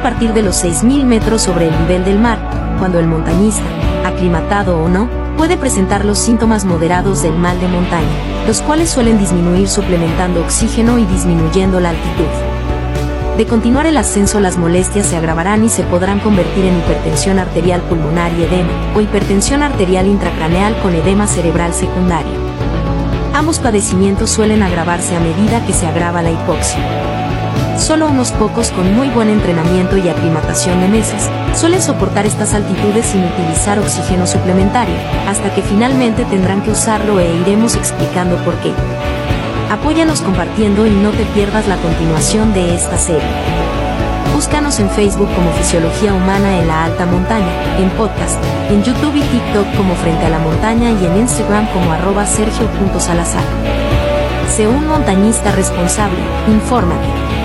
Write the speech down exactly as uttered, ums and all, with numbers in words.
a partir de los seis mil metros sobre el nivel del mar, cuando el montañista, aclimatado o no, puede presentar los síntomas moderados del mal de montaña, los cuales suelen disminuir suplementando oxígeno y disminuyendo la altitud. De continuar el ascenso, las molestias se agravarán y se podrán convertir en hipertensión arterial pulmonar y edema, o hipertensión arterial intracraneal con edema cerebral secundario. Ambos padecimientos suelen agravarse a medida que se agrava la hipoxia. Solo unos pocos con muy buen entrenamiento y aclimatación de meses suelen soportar estas altitudes sin utilizar oxígeno suplementario, hasta que finalmente tendrán que usarlo e iremos explicando por qué. Apóyanos compartiendo y no te pierdas la continuación de esta serie. Búscanos en Facebook como Fisiología Humana en la Alta Montaña, en podcast, en YouTube y TikTok como Frente a la Montaña y en Instagram como arroba sergio punto salazar. Sé un montañista responsable, infórmate.